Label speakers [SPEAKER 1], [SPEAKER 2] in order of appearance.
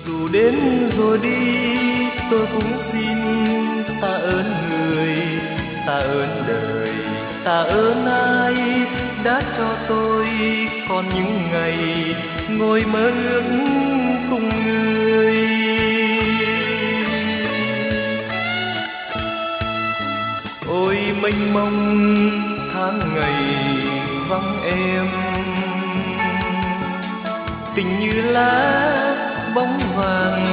[SPEAKER 1] Dù đến rồi đi tôi cũng xin tạ ơn người, tạ ơn đời, tạ ơn ai đã cho tôi còn những ngày ngồi mơ ước cùng người. Ôi mênh mông tháng ngày vắng em, tình như lá bóng vàng